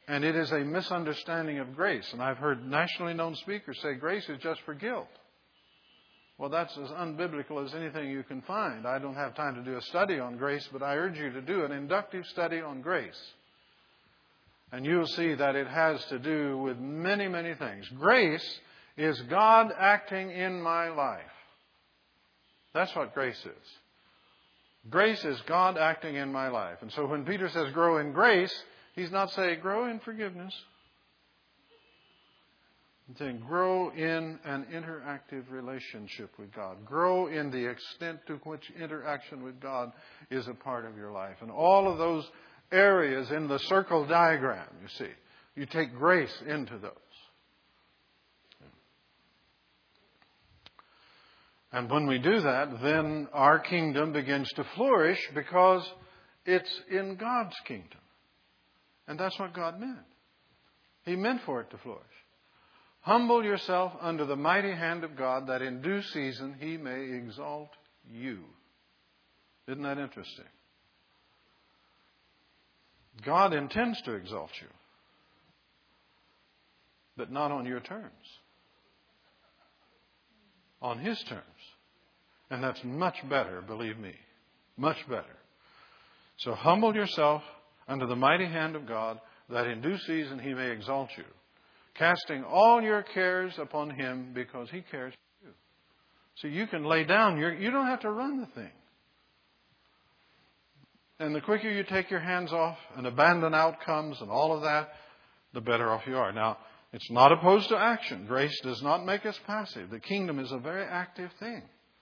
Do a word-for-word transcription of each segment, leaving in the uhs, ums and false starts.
And it is a misunderstanding of grace. And I've heard nationally known speakers say grace is just for guilt. Well, that's as unbiblical as anything you can find. I don't have time to do a study on grace, but I urge you to do an inductive study on grace. And you'll see that it has to do with many, many things. Grace is God acting in my life. That's what grace is. Grace is God acting in my life. And so when Peter says grow in grace, he's not saying grow in forgiveness. He's saying grow in an interactive relationship with God. Grow in the extent to which interaction with God is a part of your life. And all of those areas in the circle diagram, you see, you take grace into those. And when we do that, then our kingdom begins to flourish because it's in God's kingdom. And that's what God meant. He meant for it to flourish. Humble yourself under the mighty hand of God, that in due season He may exalt you. Isn't that interesting? God intends to exalt you, but not on your terms. On His terms. And that's much better, believe me. Much better. So humble yourself under the mighty hand of God, that in due season He may exalt you, casting all your cares upon Him, because He cares for you. So you can lay down. Your, you don't have to run the thing. And the quicker you take your hands off and abandon outcomes and all of that, the better off you are. Now, it's not opposed to action. Grace does not make us passive. The kingdom is a very active thing.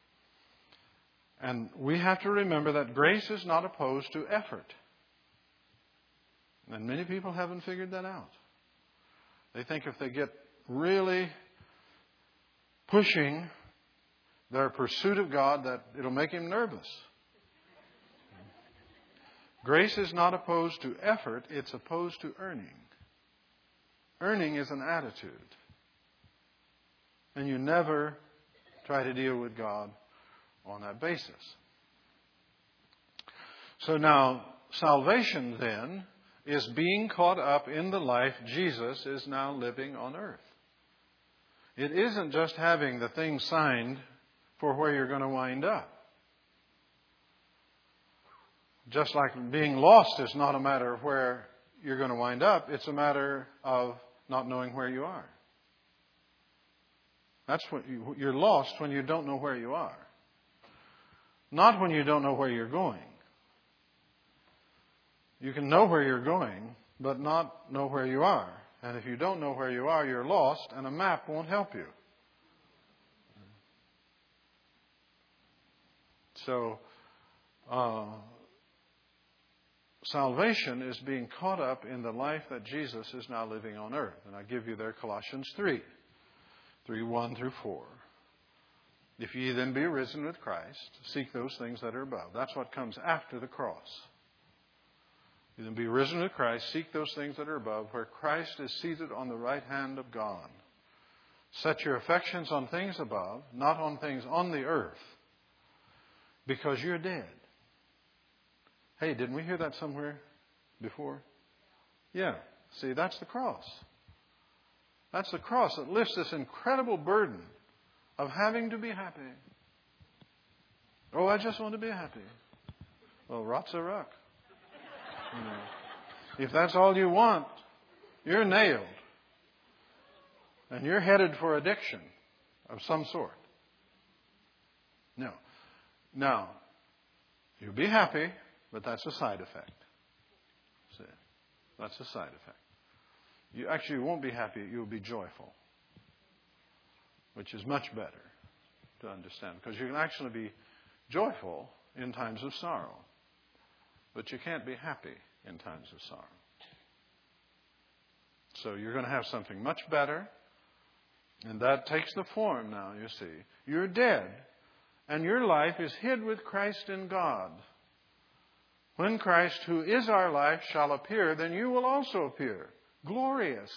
And we have to remember that grace is not opposed to effort. And many people haven't figured that out. They think if they get really pushing their pursuit of God, that it'll make Him nervous. Grace is not opposed to effort, it's opposed to earning. Earning is an attitude. And you never try to deal with God on that basis. So now, salvation then is being caught up in the life Jesus is now living on earth. It isn't just having the thing signed for where you're going to wind up. Just like being lost is not a matter of where you're going to wind up. It's a matter of not knowing where you are. That's what you, you're lost when you don't know where you are. Not when you don't know where you're going. You can know where you're going, but not know where you are. And if you don't know where you are, you're lost, and a map won't help you. So, uh, salvation is being caught up in the life that Jesus is now living on earth. And I give you there Colossians three, three, one through four. If ye then be risen with Christ, seek those things that are above. That's what comes after the cross. You then be risen with Christ, seek those things that are above, where Christ is seated on the right hand of God. Set your affections on things above, not on things on the earth, because you're dead. Hey, didn't we hear that somewhere before? Yeah. See, that's the cross. That's the cross that lifts this incredible burden of having to be happy. Oh, I just want to be happy. Well, rot's a ruck. You know, if that's all you want, you're nailed. And you're headed for addiction of some sort. No. Now, you'll be happy, but that's a side effect. See? That's a side effect. You actually won't be happy, you'll be joyful. Which is much better to understand. Because you can actually be joyful in times of sorrow. But you can't be happy in times of sorrow. So you're going to have something much better. And that takes the form now, you see. You're dead. And your life is hid with Christ in God. When Christ, who is our life, shall appear, then you will also appear. Glorious.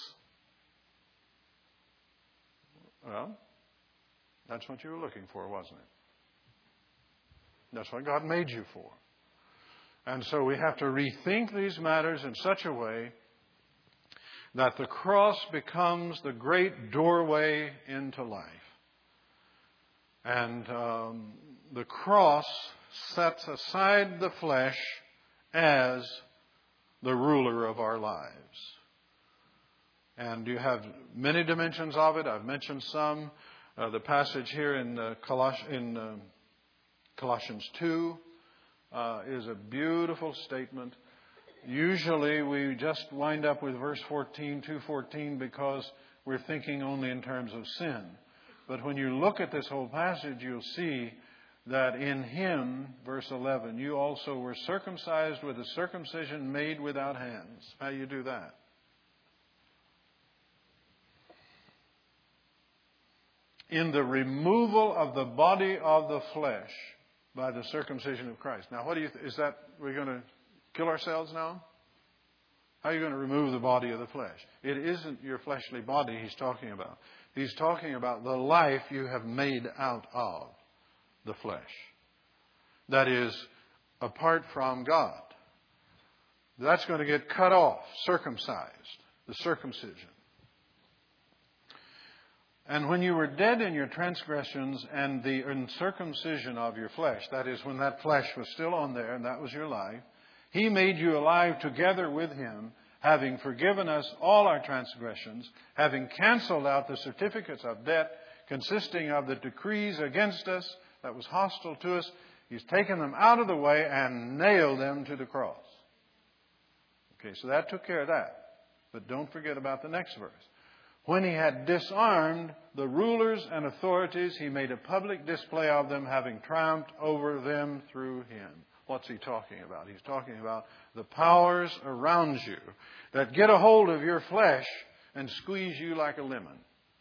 Well, that's what you were looking for, wasn't it? That's what God made you for. And so we have to rethink these matters in such a way that the cross becomes the great doorway into life. And um, the cross sets aside the flesh as the ruler of our lives. And you have many dimensions of it. I've mentioned some. Uh, the passage here in, uh, Coloss- in uh, Colossians two uh, is a beautiful statement. Usually we just wind up with verse fourteen, two fourteen, because we're thinking only in terms of sin. But when you look at this whole passage, you'll see that in Him, verse eleven, you also were circumcised with a circumcision made without hands. How do you do that? In the removal of the body of the flesh by the circumcision of Christ. Now, what do you th- is that? We're going to kill ourselves now? How are you going to remove the body of the flesh? It isn't your fleshly body He's talking about. He's talking about the life you have made out of the flesh. That is, apart from God. That's going to get cut off, circumcised, the circumcision. And when you were dead in your transgressions and the uncircumcision of your flesh, that is, when that flesh was still on there and that was your life, He made you alive together with Him, having forgiven us all our transgressions, having canceled out the certificates of debt consisting of the decrees against us that was hostile to us. He's taken them out of the way and nailed them to the cross. Okay, so that took care of that. But don't forget about the next verse. When He had disarmed the rulers and authorities, He made a public display of them, having triumphed over them through Him. What's He talking about? He's talking about the powers around you that get a hold of your flesh and squeeze you like a lemon.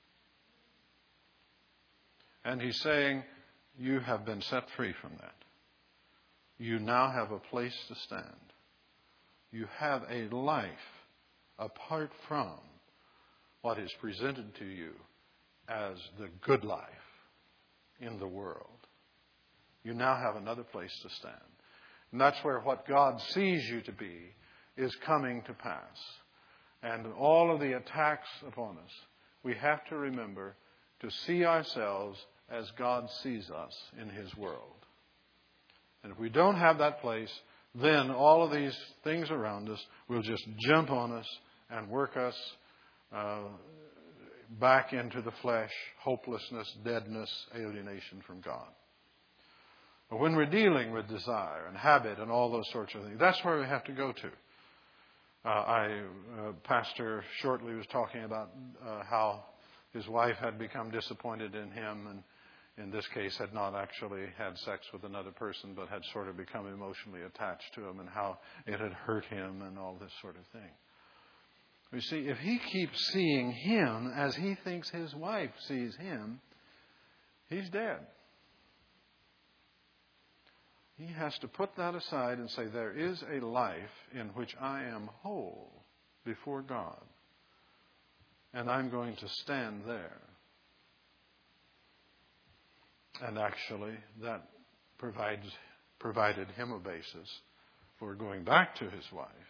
And He's saying, you have been set free from that. You now have a place to stand. You have a life apart from what is presented to you as the good life in the world. You now have another place to stand. And that's where what God sees you to be is coming to pass. And all of the attacks upon us, we have to remember to see ourselves as God sees us in His world. And if we don't have that place, then all of these things around us will just jump on us and work us Uh, back into the flesh, hopelessness, deadness, alienation from God. But when we're dealing with desire and habit and all those sorts of things, that's where we have to go to. Uh, I, uh, Pastor shortly was talking about uh, how his wife had become disappointed in him, and in this case had not actually had sex with another person, but had sort of become emotionally attached to him, and how it had hurt him and all this sort of thing. You see, if he keeps seeing him as he thinks his wife sees him, he's dead. He has to put that aside and say, there is a life in which I am whole before God, and I'm going to stand there. And actually, that provides provided him a basis for going back to his wife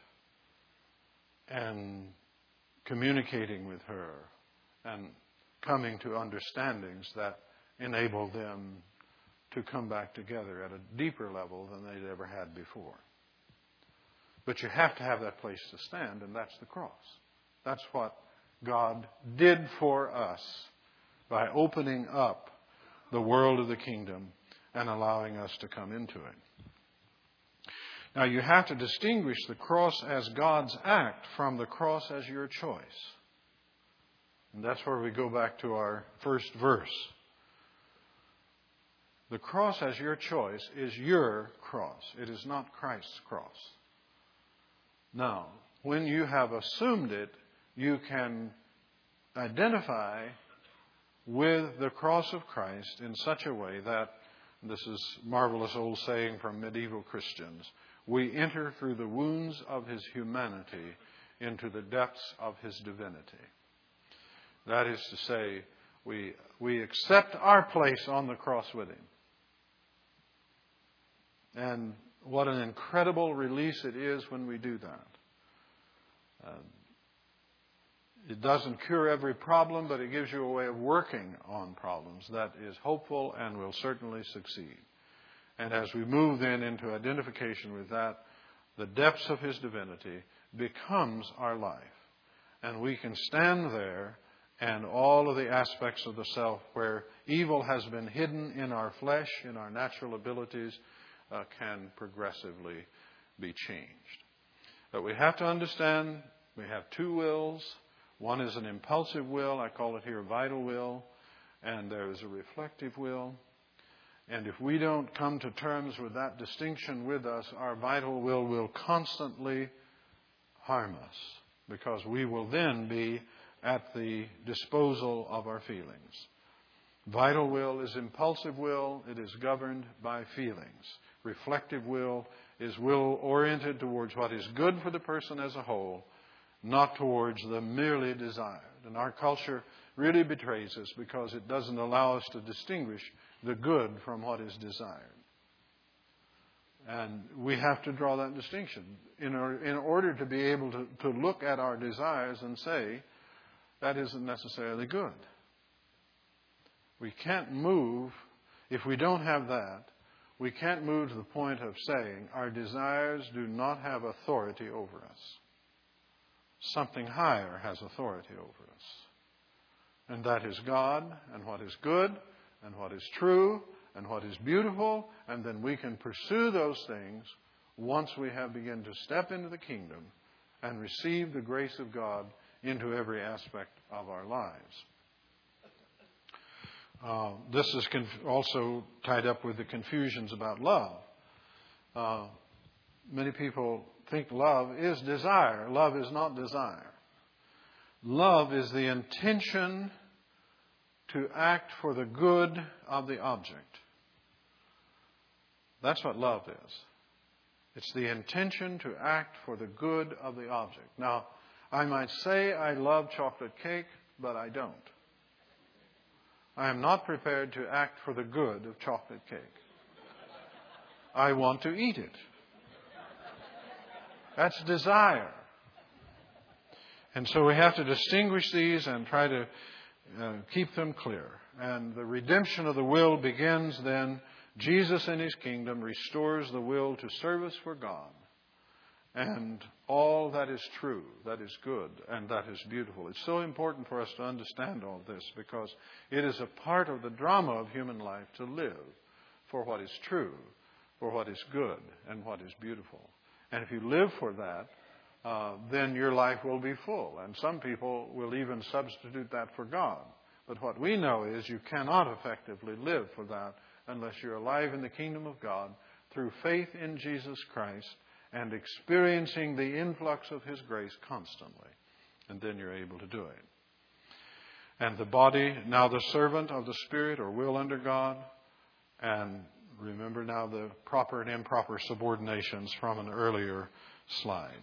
and communicating with her and coming to understandings that enable them to come back together at a deeper level than they'd ever had before. But you have to have that place to stand, and that's the cross. That's what God did for us by opening up the world of the kingdom and allowing us to come into it. Now, you have to distinguish the cross as God's act from the cross as your choice. And that's where we go back to our first verse. The cross as your choice is your cross. It is not Christ's cross. Now, when you have assumed it, you can identify with the cross of Christ in such a way that, this is a marvelous old saying from medieval Christians, we enter through the wounds of His humanity into the depths of His divinity. That is to say, we, we accept our place on the cross with Him. And what an incredible release it is when we do that. Uh, It doesn't cure every problem, but it gives you a way of working on problems that is hopeful and will certainly succeed. And as we move then into identification with that, the depths of His divinity becomes our life. And we can stand there, and all of the aspects of the self where evil has been hidden in our flesh, in our natural abilities, uh, can progressively be changed. But we have to understand we have two wills. One is an impulsive will. I call it here vital will. And there is a reflective will. And if we don't come to terms with that distinction with us, our vital will will constantly harm us, because we will then be at the disposal of our feelings. Vital will is impulsive will. It is governed by feelings. Reflective will is will oriented towards what is good for the person as a whole, not towards the merely desired. And our culture really betrays us because it doesn't allow us to distinguish the good from what is desired. And we have to draw that distinction in order, in order to be able to, to look at our desires and say, that isn't necessarily good. We can't move, if we don't have that, we can't move to the point of saying our desires do not have authority over us. Something higher has authority over us. And that is God, and what is good, and what is true, and what is beautiful. And then we can pursue those things once we have begun to step into the kingdom and receive the grace of God into every aspect of our lives. Uh, this is conf- also tied up with the confusions about love. Uh, many people think love is desire. Love is not desire. Love is the intention to act for the good of the object. That's what love is. It's the intention to act for the good of the object. Now, I might say I love chocolate cake, but I don't. I am not prepared to act for the good of chocolate cake. I want to eat it. That's desire. And so we have to distinguish these and try to uh, keep them clear. And the redemption of the will begins then. Jesus in His kingdom restores the will to service for God. And all that is true, that is good, and that is beautiful. It's so important for us to understand all this because it is a part of the drama of human life to live for what is true, for what is good, and what is beautiful. And if you live for that, uh, then your life will be full. And some people will even substitute that for God. But what we know is you cannot effectively live for that unless you're alive in the kingdom of God through faith in Jesus Christ and experiencing the influx of His grace constantly. And then you're able to do it. And the body, now the servant of the Spirit or will under God. And remember now the proper and improper subordinations from an earlier slide.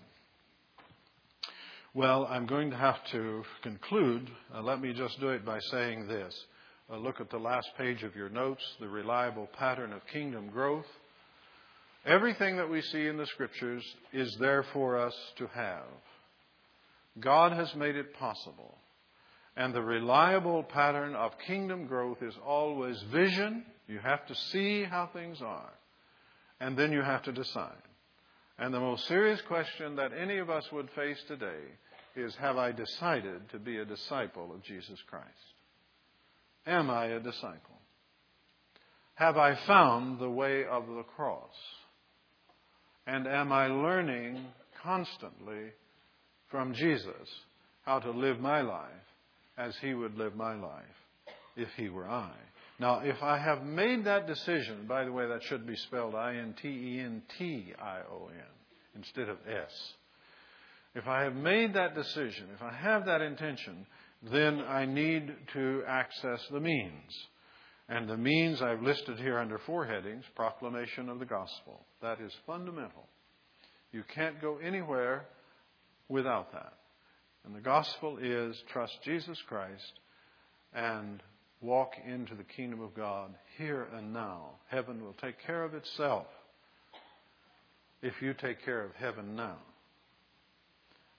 Well, I'm going to have to conclude. Uh, let me just do it by saying this. Uh, look at the last page of your notes, the reliable pattern of kingdom growth. Everything that we see in the Scriptures is there for us to have. God has made it possible. And the reliable pattern of kingdom growth is always vision. You have to see how things are. And then you have to decide. And the most serious question that any of us would face today is, have I decided to be a disciple of Jesus Christ? Am I a disciple? Have I found the way of the cross? And am I learning constantly from Jesus how to live my life as He would live my life if He were I? Now, if I have made that decision, by the way, that should be spelled I N T E N T I O N instead of S. If I have made that decision, if I have that intention, then I need to access the means. And the means I've listed here under four headings: proclamation of the gospel. That is fundamental. You can't go anywhere without that. And the gospel is trust Jesus Christ and walk into the kingdom of God here and now. Heaven will take care of itself if you take care of heaven now.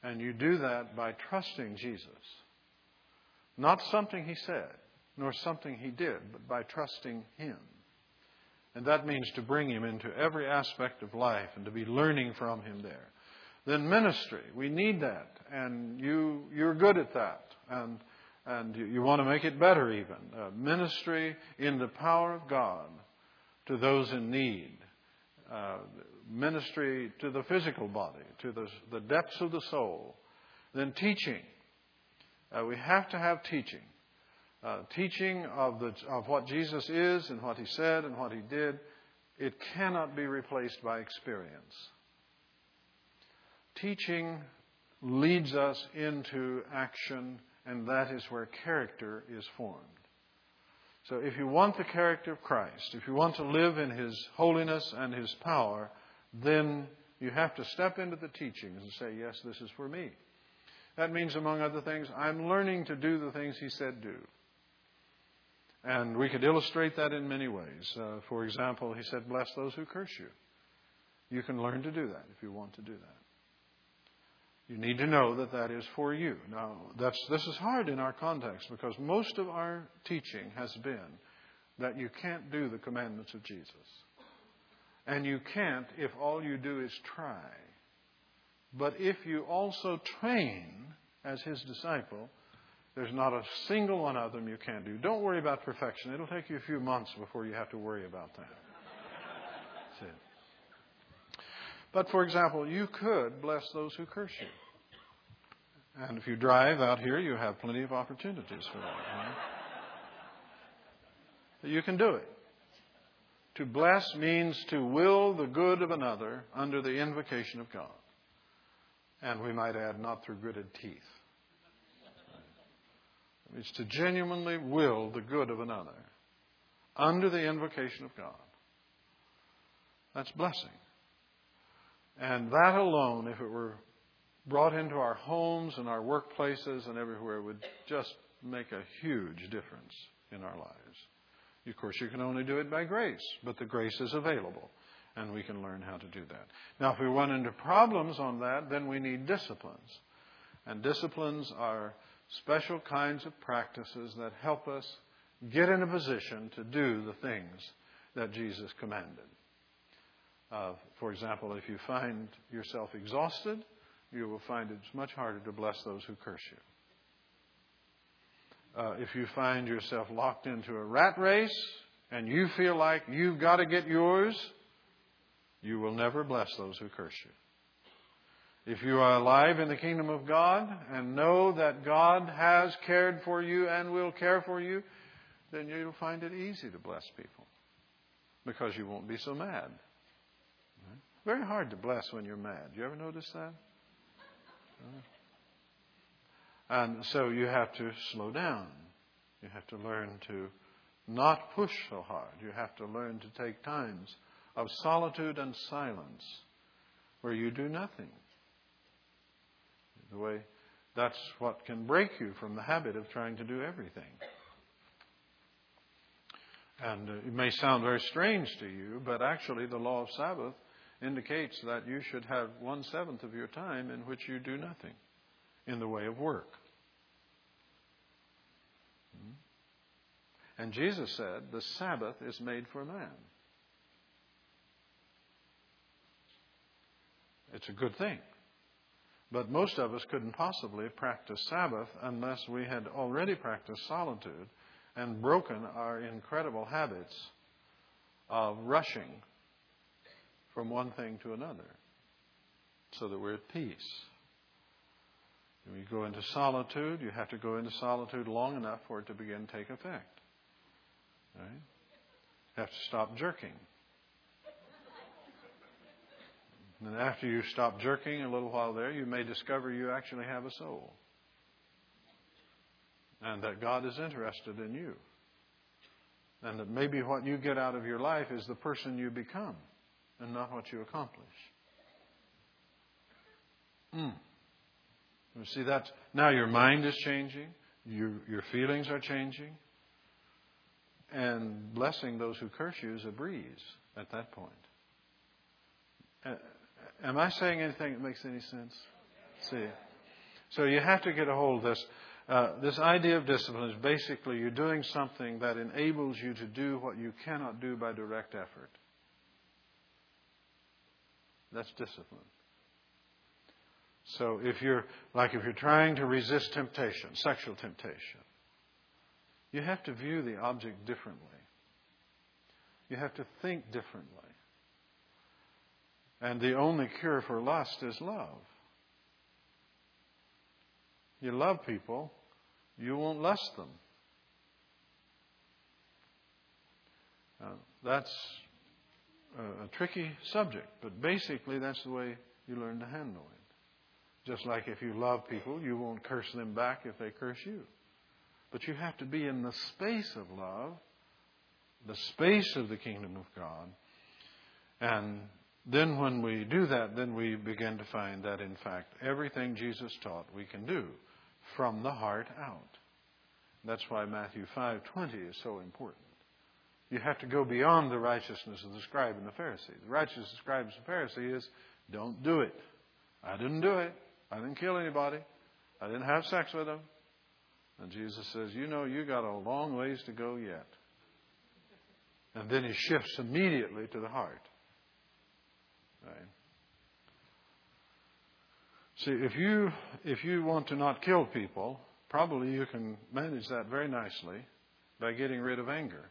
And you do that by trusting Jesus. Not something He said, nor something He did, but by trusting Him. And that means to bring Him into every aspect of life and to be learning from Him there. Then ministry, we need that. And you, you're good at that. And, and you, you want to make it better even. Uh, ministry in the power of God to those in need. Uh, ministry to the physical body, to the, the depths of the soul. Then teaching. Uh, we have to have teaching. Uh, teaching of, the, of what Jesus is and what He said and what He did. It cannot be replaced by experience. Teaching leads us into action, and that is where character is formed. So if you want the character of Christ, if you want to live in His holiness and His power, then you have to step into the teachings and say, yes, this is for me. That means, among other things, I'm learning to do the things He said do. And we could illustrate that in many ways. Uh, for example, He said, bless those who curse you. You can learn to do that if you want to do that. You need to know that that is for you. Now, that's, this is hard in our context because most of our teaching has been that you can't do the commandments of Jesus. And you can't if all you do is try. But if you also train as His disciple, there's not a single one of them you can't do. Don't worry about perfection. It'll take you a few months before you have to worry about that. See? But, for example, you could bless those who curse you. And if you drive out here, you have plenty of opportunities for that. Right? You can do it. To bless means to will the good of another under the invocation of God. And we might add, not through gritted teeth. It means to genuinely will the good of another under the invocation of God. That's blessing. And that alone, if it were brought into our homes and our workplaces and everywhere, would just make a huge difference in our lives. Of course, you can only do it by grace, but the grace is available, and we can learn how to do that. Now, if we run into problems on that, then we need disciplines. And disciplines are special kinds of practices that help us get in a position to do the things that Jesus commanded. Uh, for example, if you find yourself exhausted, you will find it's much harder to bless those who curse you. Uh, if you find yourself locked into a rat race and you feel like you've got to get yours, you will never bless those who curse you. If you are alive in the kingdom of God and know that God has cared for you and will care for you, then you'll find it easy to bless people because you won't be so mad. Very hard to bless when you're mad. You ever notice that? And so you have to slow down. You have to learn to not push so hard. You have to learn to take times of solitude and silence where you do nothing. The way that's what can break you from the habit of trying to do everything. And uh, it may sound very strange to you, but actually the law of Sabbath indicates that you should have one-seventh of your time in which you do nothing in the way of work. And Jesus said, the Sabbath is made for man. It's a good thing. But most of us couldn't possibly practice Sabbath unless we had already practiced solitude and broken our incredible habits of rushing from one thing to another so that we're at peace. When you go into solitude, you have to go into solitude long enough for it to begin to take effect. Right? You have to stop jerking. And after you stop jerking a little while there, you may discover you actually have a soul. And that God is interested in you. And that maybe what you get out of your life is the person you become and not what you accomplish. Mm. You see, that's, now your mind is changing. You, your feelings are changing. And blessing those who curse you is a breeze at that point. Uh, am I saying anything that makes any sense? See, So you have to get a hold of this. Uh, this idea of discipline is basically you're doing something that enables you to do what you cannot do by direct effort. That's discipline. So if you're, like if you're trying to resist temptation, sexual temptation, you have to view the object differently. You have to think differently. And the only cure for lust is love. You love people, you won't lust them. Uh, that's a, a tricky subject, but basically that's the way you learn to handle it. Just like if you love people, you won't curse them back if they curse you. But you have to be in the space of love, the space of the kingdom of God. And then when we do that, then we begin to find that, in fact, everything Jesus taught we can do from the heart out. That's why Matthew five twenty is so important. You have to go beyond the righteousness of the scribe and the Pharisee. The righteousness of the scribe and the Pharisee is, don't do it. I didn't do it. I didn't kill anybody. I didn't have sex with them. And Jesus says, you know, you got a long ways to go yet. And then he shifts immediately to the heart. Right? See, if you if you want to not kill people, probably you can manage that very nicely by getting rid of anger.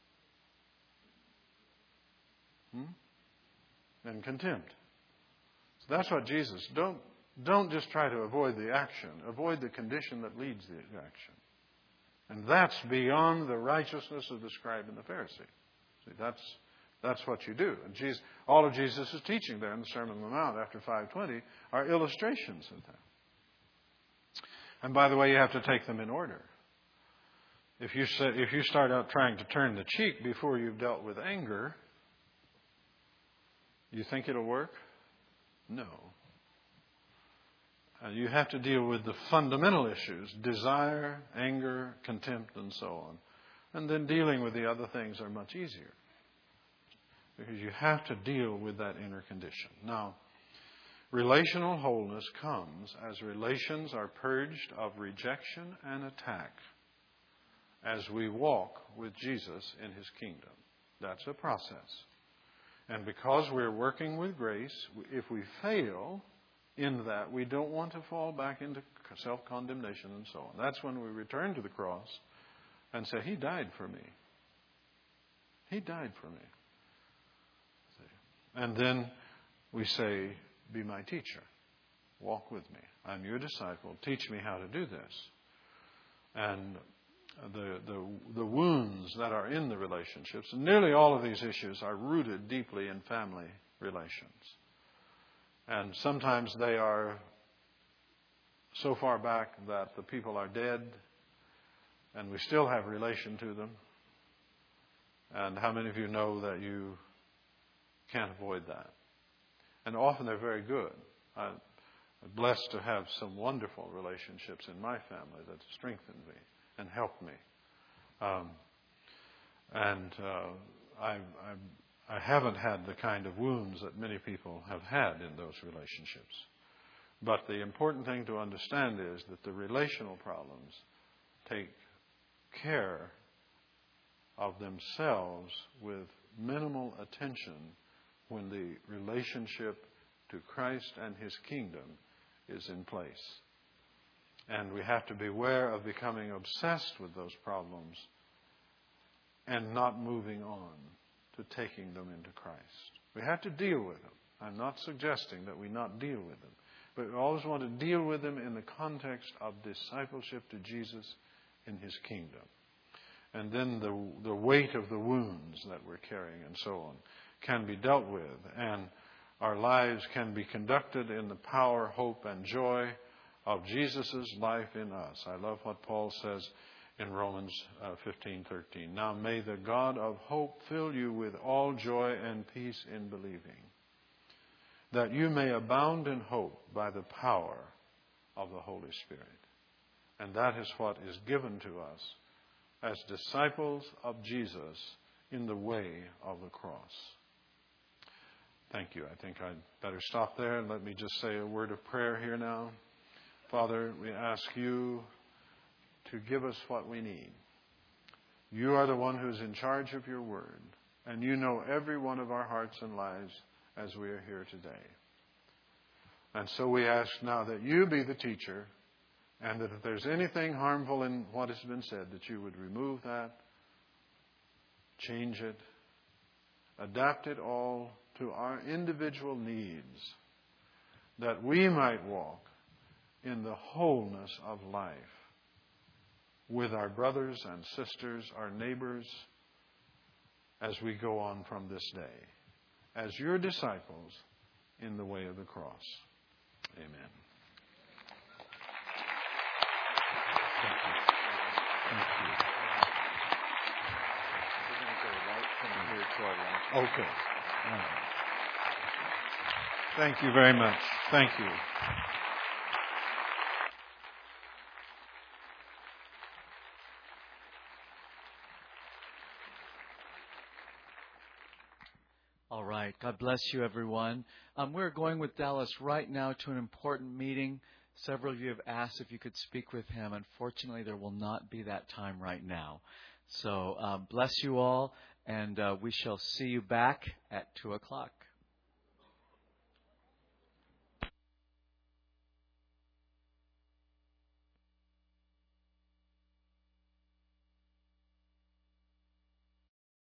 Hmm? And contempt. So that's what Jesus, don't don't just try to avoid the action. Avoid the condition that leads the action. And that's beyond the righteousness of the scribe and the Pharisee. See, that's that's what you do. And Jesus, all of Jesus' teaching there in the Sermon on the Mount after five twenty are illustrations of that. And by the way, you have to take them in order. If you say, if you start out trying to turn the cheek before you've dealt with anger, you think it'll work? No. Uh, you have to deal with the fundamental issues, desire, anger, contempt, and so on. And then dealing with the other things are much easier. Because you have to deal with that inner condition. Now, relational wholeness comes as relations are purged of rejection and attack as we walk with Jesus in His kingdom. That's a process. And because we're working with grace, if we fail in that, we don't want to fall back into self-condemnation and so on. That's when we return to the cross and say, He died for me. He died for me. And then we say, be my teacher. Walk with me. I'm your disciple. Teach me how to do this. And the, the, the wounds that are in the relationships, and nearly all of these issues are rooted deeply in family relations. And sometimes they are so far back that the people are dead and we still have relation to them. And how many of you know that you can't avoid that? And often they're very good. I'm blessed to have some wonderful relationships in my family that strengthened me and helped me. Um, and uh, I, I, I haven't had the kind of wounds that many people have had in those relationships. But the important thing to understand is that the relational problems take care of themselves with minimal attention when the relationship to Christ and His kingdom is in place. And we have to beware of becoming obsessed with those problems and not moving on to taking them into Christ. We have to deal with them. I'm not suggesting that we not deal with them. But we always want to deal with them in the context of discipleship to Jesus in His kingdom. And then the, the weight of the wounds that we're carrying and so on can be dealt with. And our lives can be conducted in the power, hope, and joy of Jesus' life in us. I love what Paul says in Romans uh, fifteen thirteen. Now may the God of hope fill you with all joy and peace in believing, that you may abound in hope by the power of the Holy Spirit. And that is what is given to us as disciples of Jesus in the way of the cross. Thank you. I think I'd better stop there and let me just say a word of prayer here now. Father, we ask you to give us what we need. You are the one who's in charge of your word, and you know every one of our hearts and lives as we are here today. And so we ask now that you be the teacher, and that if there's anything harmful in what has been said, that you would remove that, change it, adapt it all to our individual needs, that we might walk in the wholeness of life with our brothers and sisters, our neighbors, as we go on from this day, as your disciples in the way of the cross. Amen. Thank you. Thank you. We're going to go right from here to our lunch. Okay. All right. Thank you very much. Thank you. All right. God bless you, everyone. Um, we're going with Dallas right now to an important meeting. Several of you have asked if you could speak with him. Unfortunately, there will not be that time right now. So uh, bless you all, and uh, we shall see you back at two o'clock.